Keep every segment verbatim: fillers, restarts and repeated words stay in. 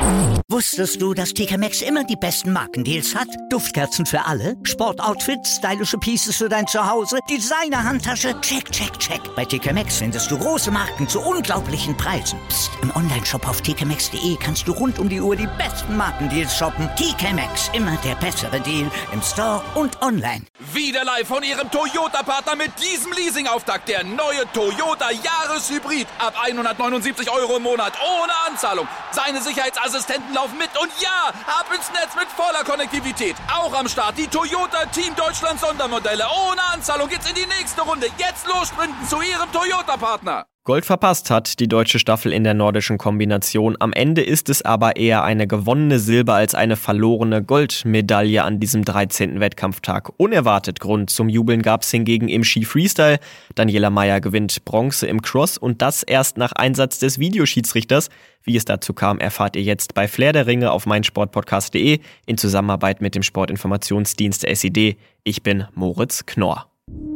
Wusstest du, dass T K Maxx immer die besten Markendeals hat? Duftkerzen für alle, Sportoutfits, stylische Pieces für dein Zuhause, Designer-Handtasche, check, check, check. Bei T K Maxx findest du große Marken zu unglaublichen Preisen. Psst. Im Onlineshop auf t k maxx punkt d e kannst du rund um die Uhr die besten Markendeals shoppen. T K Maxx, immer der bessere Deal im Store und online. Wieder live von Ihrem Toyota-Partner mit diesem Leasing-Auftakt. Der neue Toyota Jahreshybrid. Ab hundertneunundsiebzig Euro im Monat. Ohne Anzahlung. Seine Sicherheitsassistenten laufen mit. Und ja, ab ins Netz mit voller Konnektivität. Auch am Start die Toyota Team Deutschland Sondermodelle. Ohne Anzahlung geht's in die nächste Runde. Jetzt los sprinten zu Ihrem Toyota-Partner. Gold verpasst hat die deutsche Staffel in der nordischen Kombination. Am Ende ist es aber eher eine gewonnene Silber- als eine verlorene Goldmedaille an diesem dreizehnten Wettkampftag. Unerwartet Grund zum Jubeln gab es hingegen im Ski-Freestyle. Daniela Mayer gewinnt Bronze im Cross und das erst nach Einsatz des Videoschiedsrichters. Wie es dazu kam, erfahrt ihr jetzt bei Flair der Ringe auf meinsportpodcast punkt de in Zusammenarbeit mit dem Sportinformationsdienst S I D. Ich bin Moritz Knorr.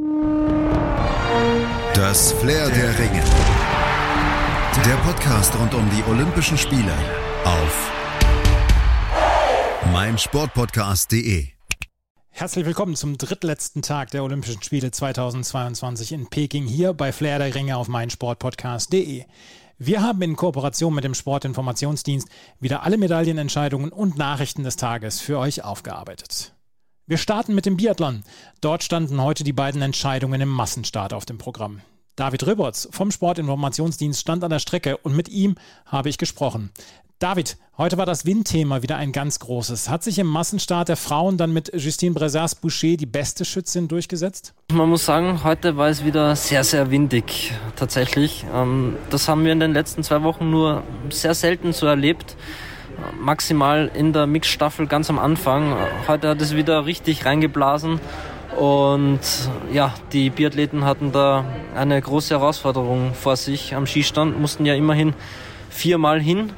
Das Flair der Ringe. Der Podcast rund um die Olympischen Spiele auf meinsportpodcast punkt de. Herzlich willkommen zum drittletzten Tag der Olympischen Spiele zweitausendzweiundzwanzig in Peking hier bei Flair der Ringe auf meinsportpodcast punkt de. Wir haben in Kooperation mit dem Sportinformationsdienst wieder alle Medaillenentscheidungen und Nachrichten des Tages für euch aufgearbeitet. Wir starten mit dem Biathlon. Dort standen heute die beiden Entscheidungen im Massenstart auf dem Programm. David Röberts vom Sportinformationsdienst stand an der Strecke und mit ihm habe ich gesprochen. David, heute war das Windthema wieder ein ganz großes. Hat sich im Massenstart der Frauen dann mit Justine Bressard-Boucher die beste Schützin durchgesetzt? Man muss sagen, heute war es wieder sehr, sehr windig tatsächlich. Das haben wir in den letzten zwei Wochen nur sehr selten so erlebt. Maximal in der Mixstaffel ganz am Anfang. Heute hat es wieder richtig reingeblasen und ja, die Biathleten hatten da eine große Herausforderung vor sich am Skistand, mussten ja immerhin viermal hin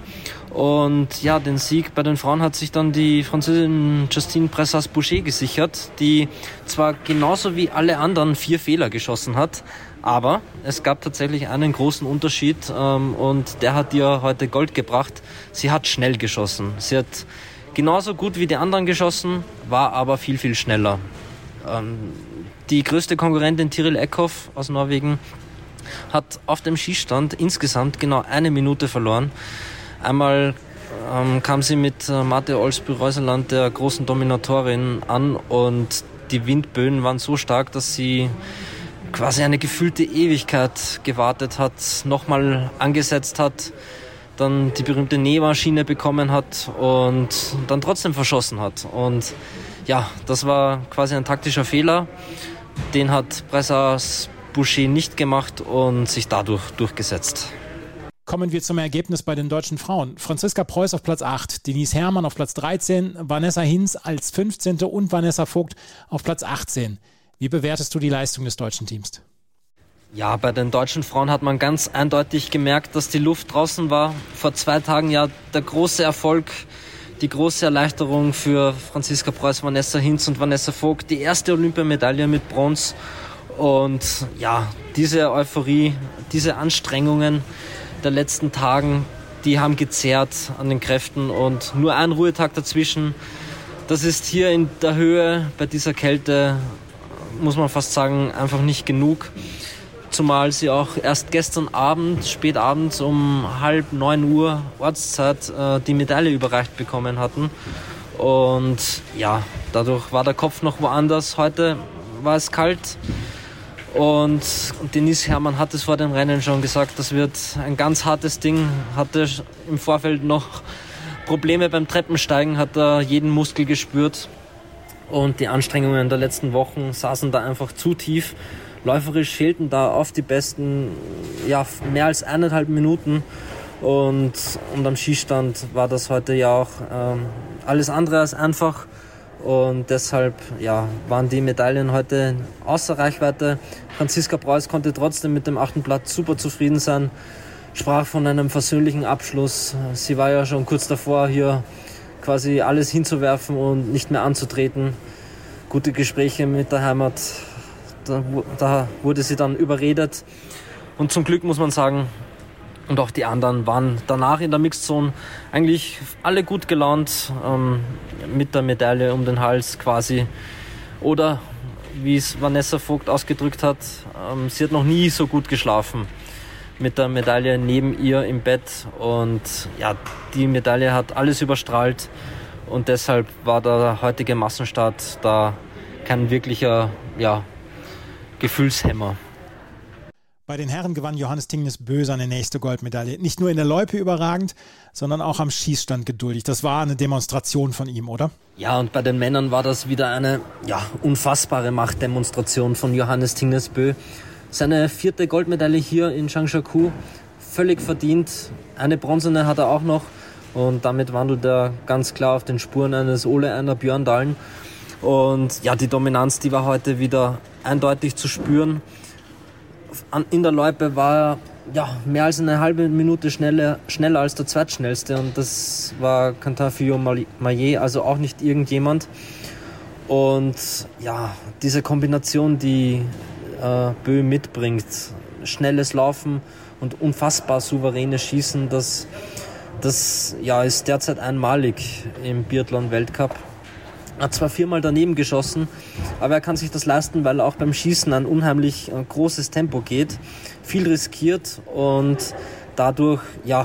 und ja, den Sieg bei den Frauen hat sich dann die Französin Justine Bressard-Boucher gesichert, die zwar genauso wie alle anderen vier Fehler geschossen hat, aber es gab tatsächlich einen großen Unterschied ähm, und der hat ihr heute Gold gebracht. Sie hat schnell geschossen. Sie hat genauso gut wie die anderen geschossen, war aber viel, viel schneller. Ähm, die größte Konkurrentin Tiril Eckhoff aus Norwegen hat auf dem Skistand insgesamt genau eine Minute verloren. Einmal ähm, kam sie mit äh, Marte Olsby-Reuseland, der großen Dominatorin, an und die Windböen waren so stark, dass sie quasi eine gefühlte Ewigkeit gewartet hat, nochmal angesetzt hat, dann die berühmte Nähmaschine bekommen hat und dann trotzdem verschossen hat. Und ja, das war quasi ein taktischer Fehler. Den hat Bressard-Boucher nicht gemacht und sich dadurch durchgesetzt. Kommen wir zum Ergebnis bei den deutschen Frauen. Franziska Preuß auf Platz acht, Denise Herrmann auf Platz dreizehn, Vanessa Hinz als fünfzehnte und Vanessa Vogt auf Platz achtzehn. Wie bewertest du die Leistung des deutschen Teams? Ja, bei den deutschen Frauen hat man ganz eindeutig gemerkt, dass die Luft draußen war. Vor zwei Tagen ja der große Erfolg, die große Erleichterung für Franziska Preuß, Vanessa Hinz und Vanessa Vogt. Die erste Olympiamedaille mit Bronze. Und ja, diese Euphorie, diese Anstrengungen der letzten Tagen, die haben gezehrt an den Kräften. Und nur ein Ruhetag dazwischen, das ist hier in der Höhe bei dieser Kälte, muss man fast sagen, einfach nicht genug. Zumal sie auch erst gestern Abend, spät abends um halb neun Uhr Ortszeit äh, die Medaille überreicht bekommen hatten. Und ja, dadurch war der Kopf noch woanders. Heute war es kalt und Denise Herrmann hat es vor dem Rennen schon gesagt, das wird ein ganz hartes Ding. Hatte im Vorfeld noch Probleme beim Treppensteigen, hat er jeden Muskel gespürt. Und die Anstrengungen der letzten Wochen saßen da einfach zu tief. Läuferisch fehlten da auf die besten ja, mehr als eineinhalb Minuten. Und, und am Skistand war das heute ja auch ähm, alles andere als einfach. Und deshalb ja, waren die Medaillen heute außer Reichweite. Franziska Preuß konnte trotzdem mit dem achten Platz super zufrieden sein. Sprach von einem versöhnlichen Abschluss. Sie war ja schon kurz davor, hier quasi alles hinzuwerfen und nicht mehr anzutreten. Gute Gespräche mit der Heimat, da, da wurde sie dann überredet. Und zum Glück muss man sagen, Und auch die anderen waren danach in der Mixed-Zone eigentlich alle gut gelaunt, ähm, mit der Medaille um den Hals quasi. Oder, wie es Vanessa Vogt ausgedrückt hat, ähm, sie hat noch nie so gut geschlafen. Mit der Medaille neben ihr im Bett. Und ja, die Medaille hat alles überstrahlt. Und deshalb war der heutige Massenstart da kein wirklicher ja, Gefühlshemmer. Bei den Herren gewann Johannes Tingnes-Bö seine nächste Goldmedaille. Nicht nur in der Loipe überragend, sondern auch am Schießstand geduldig. Das war eine Demonstration von ihm, oder? Ja, und bei den Männern war das wieder eine ja, unfassbare Machtdemonstration von Johannes Tingnes-Bö. Seine vierte Goldmedaille hier in Changsha-Ku, völlig verdient. Eine bronzene hat er auch noch. Und damit wandelt er ganz klar auf den Spuren eines Ole Einar Björndalen. Und ja, die Dominanz, die war heute wieder eindeutig zu spüren. In der Loipe war er ja, mehr als eine halbe Minute schneller, schneller als der Zweitschnellste. Und das war Quentin Fillon-Maillet, also auch nicht irgendjemand. Und ja, diese Kombination, die äh, Bö mitbringt, schnelles Laufen und unfassbar souveränes Schießen, das, das ja, ist derzeit einmalig im Biathlon-Weltcup. Er hat zwar viermal daneben geschossen, aber er kann sich das leisten, weil er auch beim Schießen ein unheimlich äh, großes Tempo geht, viel riskiert und dadurch ja,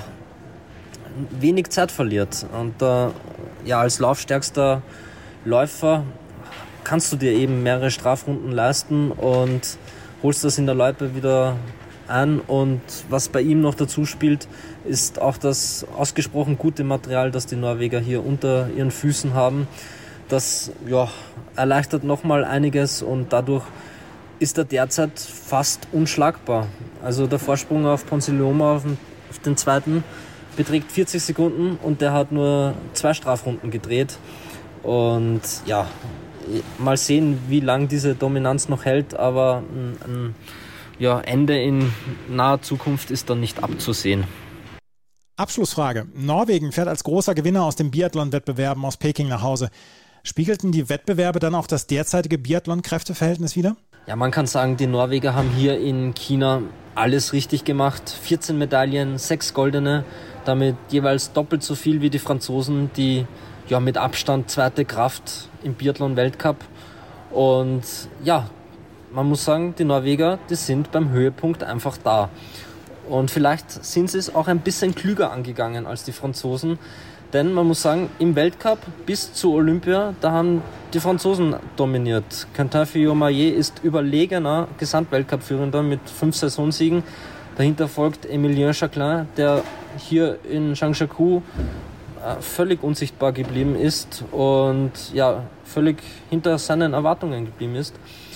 wenig Zeit verliert. Und äh, ja, als laufstärkster Läufer kannst du dir eben mehrere Strafrunden leisten und holst das in der Loipe wieder ein. Und was bei ihm noch dazu spielt, ist auch das ausgesprochen gute Material, das die Norweger hier unter ihren Füßen haben. Das ja, erleichtert nochmal einiges und dadurch ist er derzeit fast unschlagbar. Also der Vorsprung auf Ponsiluoma auf den, auf den zweiten beträgt vierzig Sekunden und der hat nur zwei Strafrunden gedreht. Und ja, mal sehen, wie lange diese Dominanz noch hält, aber ein, ein ja, Ende in naher Zukunft ist dann nicht abzusehen. Abschlussfrage. Norwegen fährt als großer Gewinner aus den Biathlon-Wettbewerben aus Peking nach Hause. Spiegelten die Wettbewerbe dann auch das derzeitige Biathlon-Kräfteverhältnis wider? Ja, man kann sagen, die Norweger haben hier in China alles richtig gemacht. vierzehn Medaillen, sechs goldene, damit jeweils doppelt so viel wie die Franzosen, die ja mit Abstand zweite Kraft im Biathlon-Weltcup. Und ja, man muss sagen, die Norweger, die sind beim Höhepunkt einfach da. Und vielleicht sind sie es auch ein bisschen klüger angegangen als die Franzosen. Denn man muss sagen, im Weltcup bis zu Olympia, da haben die Franzosen dominiert. Quentin Fillon-Maillet ist überlegener Gesamtweltcup-Führender mit fünf Saisonsiegen. Dahinter folgt Emilien Jacquelin, der hier in Changsha-Ku völlig unsichtbar geblieben ist und ja, völlig hinter seinen Erwartungen geblieben ist.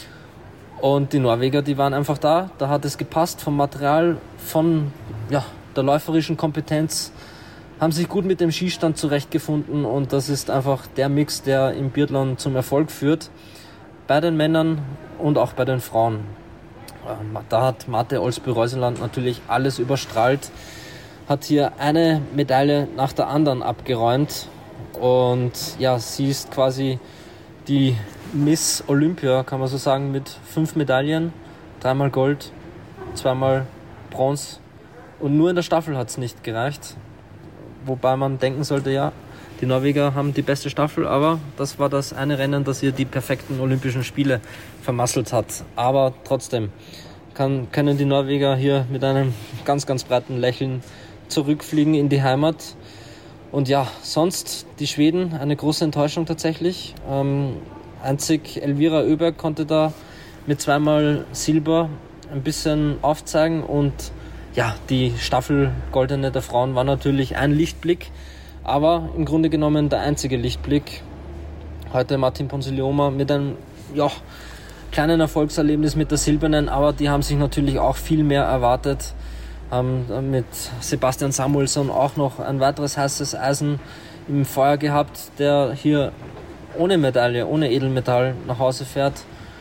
Und die Norweger, die waren einfach da. Da hat es gepasst vom Material, von ja, der läuferischen Kompetenz, haben sich gut mit dem Schießstand zurechtgefunden und das ist einfach der Mix, der im Biathlon zum Erfolg führt. Bei den Männern und auch bei den Frauen. Da hat Marte Olsby-Reuseland natürlich alles überstrahlt, hat hier eine Medaille nach der anderen abgeräumt und ja, sie ist quasi die Miss Olympia, kann man so sagen, mit fünf Medaillen, dreimal Gold, zweimal Bronze und nur in der Staffel hat es nicht gereicht. Wobei man denken sollte, ja, die Norweger haben die beste Staffel, aber das war das eine Rennen, das ihr die perfekten Olympischen Spiele vermasselt hat. Aber trotzdem kann, können die Norweger hier mit einem ganz, ganz breiten Lächeln zurückfliegen in die Heimat. Und ja, sonst die Schweden, eine große Enttäuschung tatsächlich. Ähm, einzig Elvira Öberg konnte da mit zweimal Silber ein bisschen aufzeigen und ja, die Staffel Goldene der Frauen war natürlich ein Lichtblick, aber im Grunde genommen der einzige Lichtblick. Heute Martin Ponsiluoma mit einem ja, kleinen Erfolgserlebnis mit der Silbernen, aber die haben sich natürlich auch viel mehr erwartet. Haben mit Sebastian Samuelsson auch noch ein weiteres heißes Eisen im Feuer gehabt, der hier ohne Medaille, ohne Edelmetall nach Hause fährt.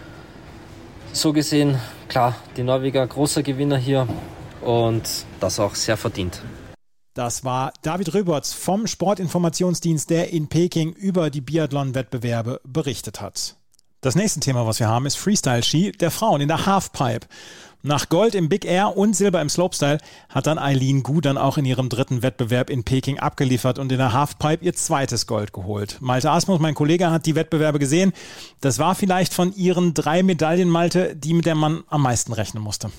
So gesehen, klar, die Norweger großer Gewinner hier. Und das auch sehr verdient. Das war David Röberts vom Sportinformationsdienst, der in Peking über die Biathlon-Wettbewerbe berichtet hat. Das nächste Thema, was wir haben, ist Freestyle-Ski der Frauen in der Halfpipe. Nach Gold im Big Air und Silber im Slopestyle hat dann Eileen Gu dann auch in ihrem dritten Wettbewerb in Peking abgeliefert und in der Halfpipe ihr zweites Gold geholt. Malte Asmus, mein Kollege, hat die Wettbewerbe gesehen. Das war vielleicht von ihren drei Medaillen, Malte, die, mit der man am meisten rechnen musste.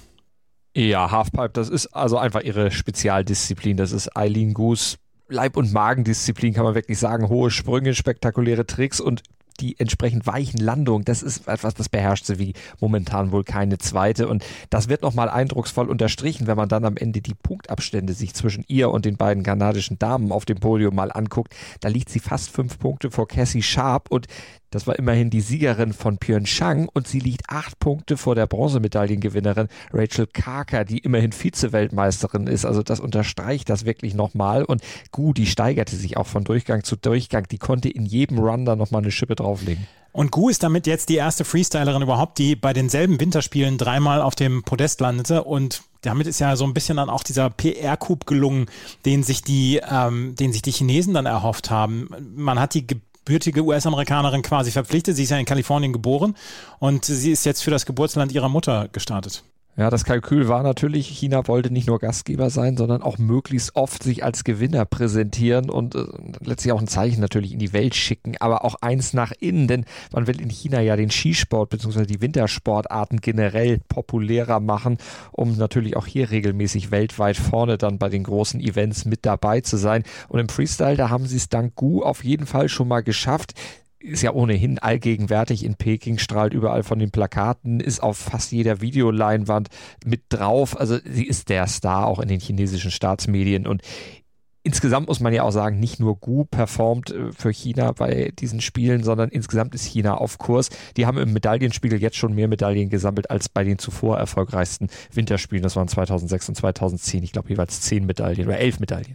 Ja, Halfpipe, das ist also einfach ihre Spezialdisziplin. Das ist Eileen Gus Leib- und Magendisziplin, kann man wirklich sagen. Hohe Sprünge, spektakuläre Tricks und die entsprechend weichen Landungen, das ist etwas, das beherrscht sie wie momentan wohl keine zweite. Und das wird nochmal eindrucksvoll unterstrichen, wenn man dann am Ende die Punktabstände sich zwischen ihr und den beiden kanadischen Damen auf dem Podium mal anguckt. Da liegt sie fast fünf Punkte vor Cassie Sharp und das war immerhin die Siegerin von Pyeongchang und sie liegt acht Punkte vor der Bronzemedaillengewinnerin Rachel Karker, die immerhin Vize-Weltmeisterin ist. Also das unterstreicht das wirklich nochmal. Und Gu, die steigerte sich auch von Durchgang zu Durchgang. Die konnte in jedem Run da nochmal eine Schippe drauflegen. Und Gu ist damit jetzt die erste Freestylerin überhaupt, die bei denselben Winterspielen dreimal auf dem Podest landete. Und damit ist ja so ein bisschen dann auch dieser P R-Coup gelungen, den sich die, ähm, den sich die Chinesen dann erhofft haben. Man hat die gebürtige U S-Amerikanerin quasi verpflichtet. Sie ist ja in Kalifornien geboren und sie ist jetzt für das Geburtsland ihrer Mutter gestartet. Ja, das Kalkül war natürlich, China wollte nicht nur Gastgeber sein, sondern auch möglichst oft sich als Gewinner präsentieren und äh, letztlich auch ein Zeichen natürlich in die Welt schicken, aber auch eins nach innen, denn man will in China ja den Skisport bzw. die Wintersportarten generell populärer machen, um natürlich auch hier regelmäßig weltweit vorne dann bei den großen Events mit dabei zu sein. Und im Freestyle, da haben sie es dank Gu auf jeden Fall schon mal geschafft. Ist ja ohnehin allgegenwärtig in Peking, strahlt überall von den Plakaten, ist auf fast jeder Videoleinwand mit drauf. Also sie ist der Star auch in den chinesischen Staatsmedien und insgesamt muss man ja auch sagen, nicht nur Gu performt für China bei diesen Spielen, sondern insgesamt ist China auf Kurs. Die haben im Medaillenspiegel jetzt schon mehr Medaillen gesammelt als bei den zuvor erfolgreichsten Winterspielen. Das waren zweitausendsechs und zweitausendzehn, ich glaube jeweils zehn Medaillen oder elf Medaillen.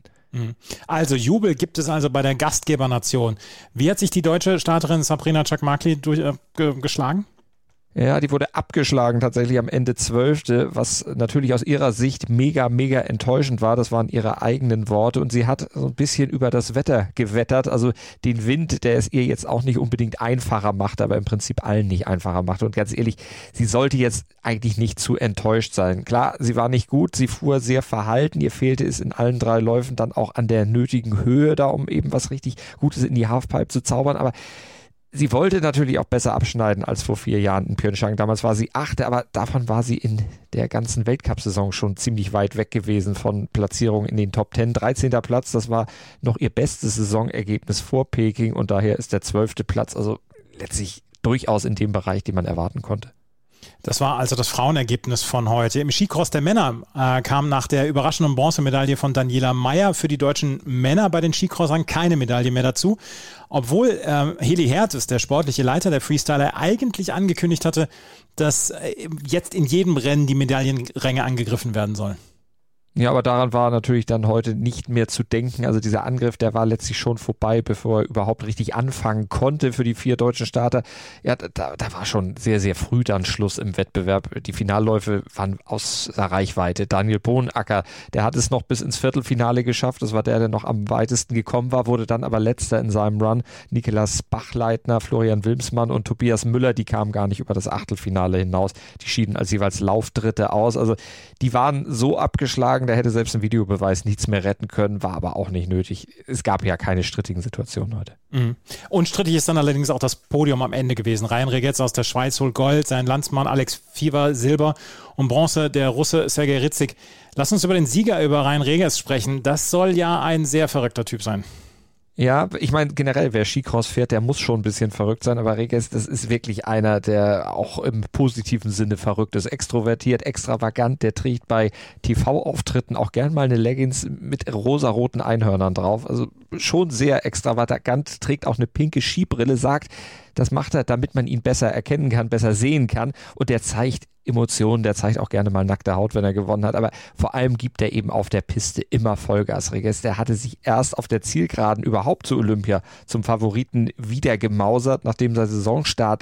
Also Jubel gibt es also bei der Gastgebernation. Wie hat sich die deutsche Starterin Sabrina Chakmakli durch, äh, ge- geschlagen? Ja, die wurde abgeschlagen tatsächlich am Ende Zwölfte, was natürlich aus ihrer Sicht mega, mega enttäuschend war. Das waren ihre eigenen Worte und sie hat so ein bisschen über das Wetter gewettert, also den Wind, der es ihr jetzt auch nicht unbedingt einfacher macht, aber im Prinzip allen nicht einfacher macht. Und ganz ehrlich, sie sollte jetzt eigentlich nicht zu enttäuscht sein. Klar, sie war nicht gut, sie fuhr sehr verhalten, ihr fehlte es in allen drei Läufen dann auch an der nötigen Höhe da, um eben was richtig Gutes in die Halfpipe zu zaubern, aber sie wollte natürlich auch besser abschneiden als vor vier Jahren in Pyeongchang. Damals war sie Achte, aber davon war sie in der ganzen Weltcup-Saison schon ziemlich weit weg gewesen von Platzierungen in den Top Ten. dreizehnter Platz, das war noch ihr bestes Saisonergebnis vor Peking und daher ist der zwölfte Platz also letztlich durchaus in dem Bereich, den man erwarten konnte. Das war also das Frauenergebnis von heute. Im Skicross der Männer äh, kam nach der überraschenden Bronzemedaille von Daniela Mayer für die deutschen Männer bei den Skicrossern keine Medaille mehr dazu. Obwohl äh, Heli Hertes, der sportliche Leiter der Freestyler, eigentlich angekündigt hatte, dass äh, jetzt in jedem Rennen die Medaillenränge angegriffen werden sollen. Ja, aber daran war natürlich dann heute nicht mehr zu denken. Also dieser Angriff, der war letztlich schon vorbei, bevor er überhaupt richtig anfangen konnte für die vier deutschen Starter. Ja, da, da war schon sehr, sehr früh dann Schluss im Wettbewerb. Die Finalläufe waren außer Reichweite. Daniel Bohnacker, der hat es noch bis ins Viertelfinale geschafft. Das war der, der noch am weitesten gekommen war, wurde dann aber letzter in seinem Run. Niklas Bachleitner, Florian Wilmsmann und Tobias Müller, die kamen gar nicht über das Achtelfinale hinaus. Die schieden als jeweils Laufdritte aus. Also die waren so abgeschlagen, da hätte selbst ein Videobeweis nichts mehr retten können, war aber auch nicht nötig. Es gab ja keine strittigen Situationen heute. Mhm. Unstrittig ist dann allerdings auch das Podium am Ende gewesen. Ryan Regetz aus der Schweiz holt Gold, sein Landsmann Alex Fieber Silber und Bronze der Russe Sergei Ritzik. Lass uns über den Sieger, über Ryan Regetz sprechen. Das soll ja ein sehr verrückter Typ sein. Ja, ich meine generell, wer Skicross fährt, der muss schon ein bisschen verrückt sein, aber Regetz, das ist wirklich einer, der auch im positiven Sinne verrückt ist, extrovertiert, extravagant, der trägt bei T V-Auftritten auch gern mal eine Leggings mit rosaroten Einhörnern drauf, also schon sehr extravagant, trägt auch eine pinke Skibrille, sagt, das macht er, damit man ihn besser erkennen kann, besser sehen kann und der zeigt Emotionen, der zeigt auch gerne mal nackte Haut, wenn er gewonnen hat, aber vor allem gibt er eben auf der Piste immer Vollgas. Regetz, der hatte sich erst auf der Zielgeraden überhaupt zu Olympia zum Favoriten wieder gemausert, nachdem sein Saisonstart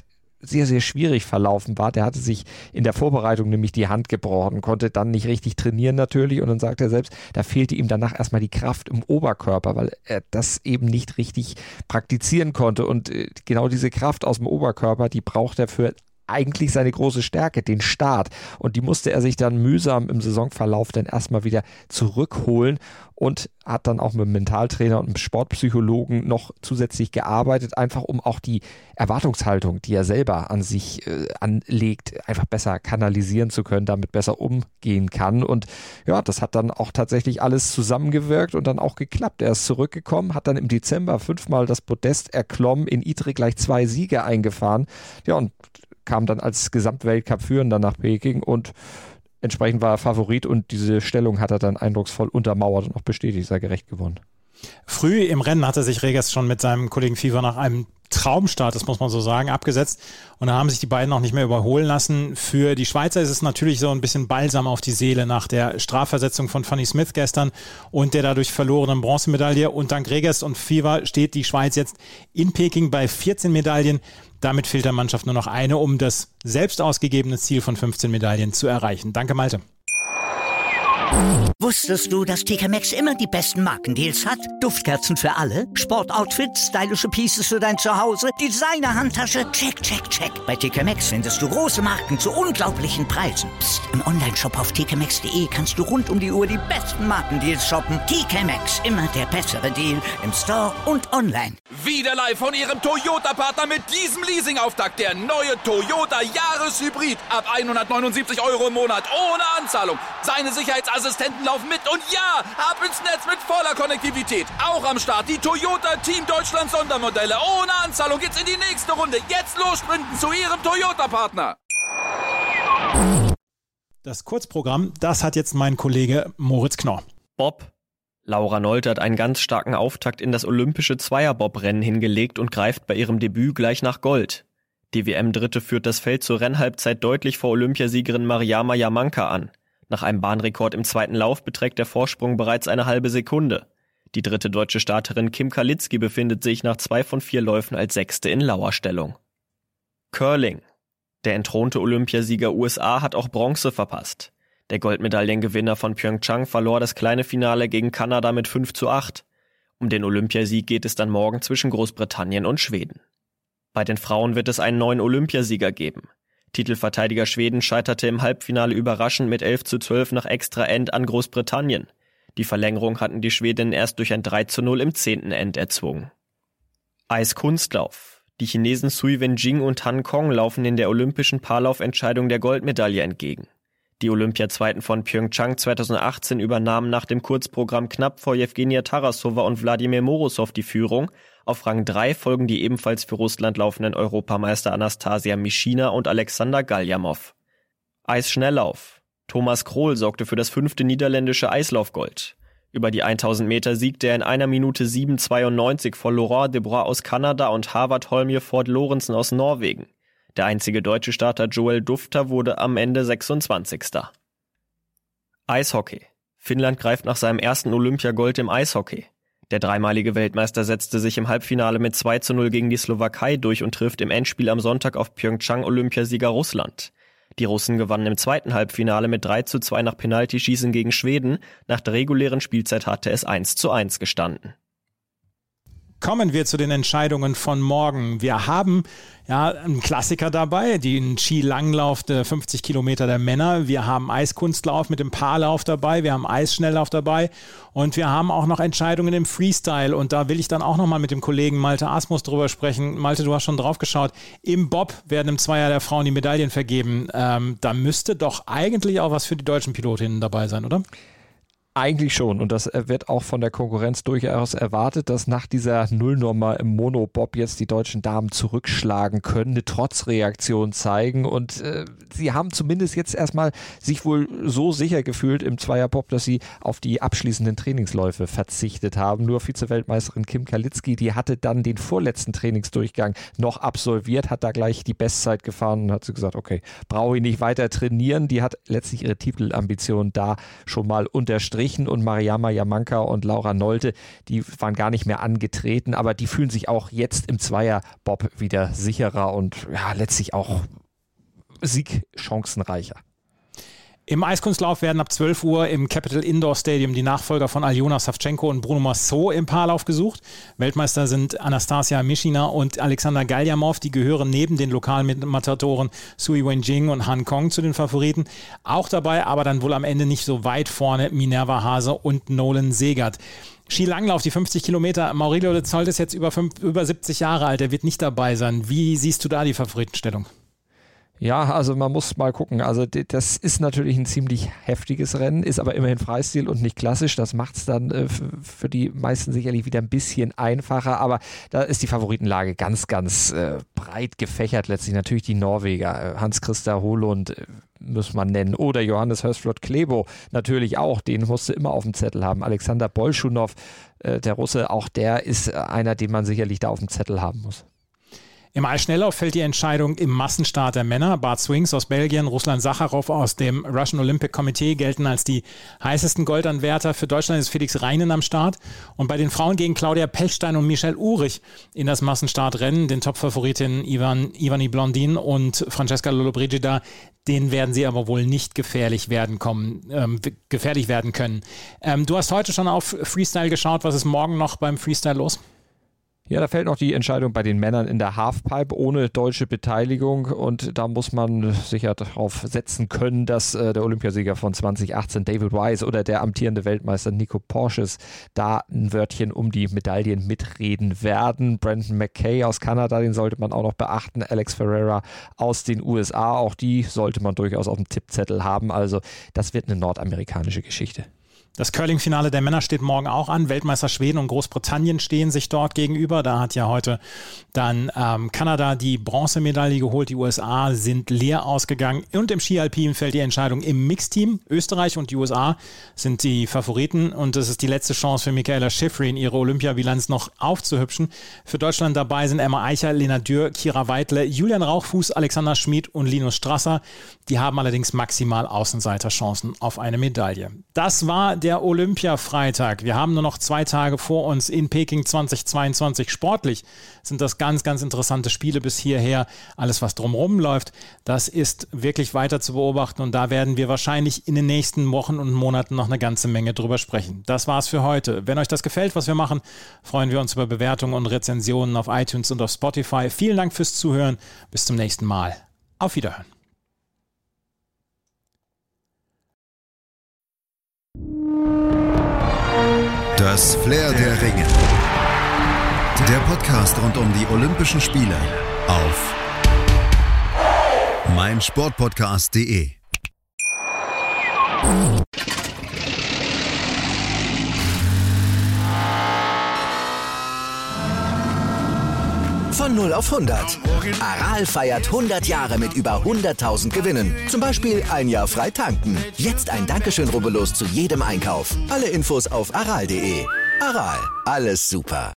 sehr, sehr schwierig verlaufen war. Der hatte sich in der Vorbereitung nämlich die Hand gebrochen, konnte dann nicht richtig trainieren natürlich und dann sagt er selbst, da fehlte ihm danach erstmal die Kraft im Oberkörper, weil er das eben nicht richtig praktizieren konnte und genau diese Kraft aus dem Oberkörper, die braucht er für eigentlich seine große Stärke, den Start. Und die musste er sich dann mühsam im Saisonverlauf dann erstmal wieder zurückholen und hat dann auch mit dem Mentaltrainer und dem Sportpsychologen noch zusätzlich gearbeitet, einfach um auch die Erwartungshaltung, die er selber an sich äh, anlegt, einfach besser kanalisieren zu können, damit besser umgehen kann. Und ja, das hat dann auch tatsächlich alles zusammengewirkt und dann auch geklappt. Er ist zurückgekommen, hat dann im Dezember fünfmal das Podest erklommen, in Idre gleich zwei Siege eingefahren. Ja, und kam dann als Gesamtweltcup-Führender nach Peking und entsprechend war er Favorit und diese Stellung hat er dann eindrucksvoll untermauert und auch bestätigt, sei gerecht gewonnen. Früh im Rennen hatte sich Regers schon mit seinem Kollegen Pfeiffer nach einem Traumstart, das muss man so sagen, abgesetzt und da haben sich die beiden auch nicht mehr überholen lassen. Für die Schweizer ist es natürlich so ein bisschen Balsam auf die Seele nach der Strafversetzung von Fanny Smith gestern und der dadurch verlorenen Bronzemedaille und dank Regers und Pfeiffer steht die Schweiz jetzt in Peking bei vierzehn Medaillen. Damit fehlt der Mannschaft nur noch eine, um das selbst ausgegebene Ziel von fünfzehn Medaillen zu erreichen. Danke, Malte. Wusstest du, dass T K Maxx immer die besten Markendeals hat? Duftkerzen für alle, Sportoutfits, stylische Pieces für dein Zuhause, Designer-Handtasche, check, check, check. Bei T K Maxx findest du große Marken zu unglaublichen Preisen. Psst. Im Onlineshop auf t k maxx punkt d e kannst du rund um die Uhr die besten Markendeals shoppen. T K Maxx, immer der bessere Deal im Store und online. Wieder live von ihrem Toyota-Partner mit diesem Leasing-Auftakt. Der neue Toyota Jahreshybrid. Ab hundertneunundsiebzig Euro im Monat ohne Anzahlung. Seine Sicherheitsassistenten laufen mit und ja, ab ins Netz mit voller Konnektivität. Auch am Start die Toyota Team Deutschland Sondermodelle. Ohne Anzahlung geht's in die nächste Runde. Jetzt los sprinten zu ihrem Toyota-Partner. Das Kurzprogramm, das hat jetzt mein Kollege Moritz Knorr. Bob. Laura Nolte hat einen ganz starken Auftakt in das olympische Zweierbob-Rennen hingelegt und greift bei ihrem Debüt gleich nach Gold. Die W M-Dritte führt das Feld zur Rennhalbzeit deutlich vor Olympiasiegerin Mariama Yamanka an. Nach einem Bahnrekord im zweiten Lauf beträgt der Vorsprung bereits eine halbe Sekunde. Die dritte deutsche Starterin Kim Kalitzki befindet sich nach zwei von vier Läufen als Sechste in Lauerstellung. Curling. Der entthronte Olympiasieger U S A hat auch Bronze verpasst. Der Goldmedaillengewinner von Pyeongchang verlor das kleine Finale gegen Kanada mit fünf zu acht. Um den Olympiasieg geht es dann morgen zwischen Großbritannien und Schweden. Bei den Frauen wird es einen neuen Olympiasieger geben. Titelverteidiger Schweden scheiterte im Halbfinale überraschend mit elf zu zwölf nach Extra-End an Großbritannien. Die Verlängerung hatten die Schwedinnen erst durch ein drei zu null im zehnten End erzwungen. Eiskunstlauf. Die Chinesen Sui Wenjing und Han Kong laufen in der olympischen Paarlaufentscheidung der Goldmedaille entgegen. Die Olympiazweiten von Pyeongchang zweitausendachtzehn übernahmen nach dem Kurzprogramm knapp vor Jewgenia Tarassowa und Wladimir Morosow die Führung. Auf Rang drei folgen die ebenfalls für Russland laufenden Europameister Anastasia Mischina und Alexander Galjamow. Eisschnelllauf. Thomas Krohl sorgte für das fünfte niederländische Eislaufgold. Über die tausend Meter siegte er in einer Minute sieben zweiundneunzig vor Laurent Debrois aus Kanada und Harvard Holmje Ford Lorentzen aus Norwegen. Der einzige deutsche Starter Joel Dufter wurde am Ende sechsundzwanzigster Eishockey. Finnland greift nach seinem ersten Olympiagold im Eishockey. Der dreimalige Weltmeister setzte sich im Halbfinale mit zwei zu null gegen die Slowakei durch und trifft im Endspiel am Sonntag auf Pyeongchang-Olympiasieger Russland. Die Russen gewannen im zweiten Halbfinale mit drei zu zwei nach Penaltyschießen gegen Schweden. Nach der regulären Spielzeit hatte es eins zu eins gestanden. Kommen wir zu den Entscheidungen von morgen. Wir haben ja einen Klassiker dabei, den Skilanglauf der fünfzig Kilometer der Männer. Wir haben Eiskunstlauf mit dem Paarlauf dabei. Wir haben Eisschnelllauf dabei. Und wir haben auch noch Entscheidungen im Freestyle. Und da will ich dann auch nochmal mit dem Kollegen Malte Asmus drüber sprechen. Malte, du hast schon drauf geschaut. Im Bob werden im Zweier der Frauen die Medaillen vergeben. Ähm, da müsste doch eigentlich auch was für die deutschen Pilotinnen dabei sein, oder? Eigentlich schon und das wird auch von der Konkurrenz durchaus erwartet, dass nach dieser Nullnummer im Monobob jetzt die deutschen Damen zurückschlagen können, eine Trotzreaktion zeigen und äh, sie haben zumindest jetzt erstmal sich wohl so sicher gefühlt im Zweierbob, dass sie auf die abschließenden Trainingsläufe verzichtet haben. Nur Vize-Weltmeisterin Kim Kalitzki, die hatte dann den vorletzten Trainingsdurchgang noch absolviert, hat da gleich die Bestzeit gefahren und hat sie gesagt, okay, brauche ich nicht weiter trainieren. Die hat letztlich ihre Titelambition da schon mal unterstrichen. gestrichen und Mariama Jamanka und Laura Nolte, die waren gar nicht mehr angetreten, aber die fühlen sich auch jetzt im Zweierbob wieder sicherer und ja, letztlich auch siegchancenreicher. Im Eiskunstlauf werden ab zwölf Uhr im Capital Indoor Stadium die Nachfolger von Aljona Savchenko und Bruno Massot im Paarlauf gesucht. Weltmeister sind Anastasia Mischina und Alexander Galjamov. Die gehören neben den Lokalmatatoren Sui Wenjing und Han Kong zu den Favoriten. Auch dabei, aber dann wohl am Ende nicht so weit vorne, Minerva Hase und Nolan Segert. Skilanglauf, die fünfzig Kilometer. Maurizio de Zolt ist jetzt über, fünf, über siebzig Jahre alt. Er wird nicht dabei sein. Wie siehst du da die Favoritenstellung? Ja, also man muss mal gucken. Also das ist natürlich ein ziemlich heftiges Rennen, ist aber immerhin Freistil und nicht klassisch. Das macht es dann äh, für die meisten sicherlich wieder ein bisschen einfacher. Aber da ist die Favoritenlage ganz, ganz äh, breit gefächert. Letztlich natürlich die Norweger. Hans-Christer Holund äh, muss man nennen. Oder Johannes Hörsflot-Klebo natürlich auch. Den musst du immer auf dem Zettel haben. Alexander Bolschunow, äh, der Russe, auch der ist einer, den man sicherlich da auf dem Zettel haben muss. Im Eisschnelllauf fällt die Entscheidung im Massenstart der Männer. Bart Swings aus Belgien, Ruslan Sacharow aus dem Russian Olympic Committee gelten als die heißesten Goldanwärter. Für Deutschland ist Felix Reinen am Start. Und bei den Frauen gegen Claudia Pechstein und Michelle Uhrig in das Massenstartrennen, den Top-Favoritinnen Ivan, Ivani Blondin und Francesca Lollobrigida, denen werden sie aber wohl nicht gefährlich werden kommen, ähm, gefährlich werden können. Ähm, du hast heute schon auf Freestyle geschaut. Was ist morgen noch beim Freestyle los? Ja, da fällt noch die Entscheidung bei den Männern in der Halfpipe ohne deutsche Beteiligung und da muss man sicher darauf setzen können, dass äh, der Olympiasieger von zwanzig achtzehn David Wise oder der amtierende Weltmeister Nico Porteous da ein Wörtchen um die Medaillen mitreden werden. Brandon McKay aus Kanada, den sollte man auch noch beachten. Alex Ferreira aus den U S A, auch die sollte man durchaus auf dem Tippzettel haben. Also das wird eine nordamerikanische Geschichte. Das Curling-Finale der Männer steht morgen auch an. Weltmeister Schweden und Großbritannien stehen sich dort gegenüber. Da hat ja heute dann ähm, Kanada die Bronzemedaille geholt. Die U S A sind leer ausgegangen. Und im Ski-Alpin fällt die Entscheidung im Mixteam. Österreich und die U S A sind die Favoriten. Und das ist die letzte Chance für Michaela Schifrin, ihre Olympiabilanz noch aufzuhübschen. Für Deutschland dabei sind Emma Eicher, Lena Dürr, Kira Weidle, Julian Rauchfuß, Alexander Schmid und Linus Strasser. Die haben allerdings maximal Außenseiterchancen auf eine Medaille. Das war der Olympia-Freitag. Wir haben nur noch zwei Tage vor uns in Peking zweitausendzweiundzwanzig. Sportlich sind das ganz, ganz interessante Spiele bis hierher. Alles, was drumherum läuft, das ist wirklich weiter zu beobachten und da werden wir wahrscheinlich in den nächsten Wochen und Monaten noch eine ganze Menge drüber sprechen. Das war's für heute. Wenn euch das gefällt, was wir machen, freuen wir uns über Bewertungen und Rezensionen auf iTunes und auf Spotify. Vielen Dank fürs Zuhören. Bis zum nächsten Mal. Auf Wiederhören. Das Flair der Ringe. Der Podcast rund um die Olympischen Spiele auf meinsportpodcast punkt de. Von null auf hundert. Aral feiert hundert Jahre mit über hunderttausend Gewinnen. Zum Beispiel ein Jahr frei tanken. Jetzt ein Dankeschön, rubbellos zu jedem Einkauf. Alle Infos auf aral punkt de. Aral, alles super.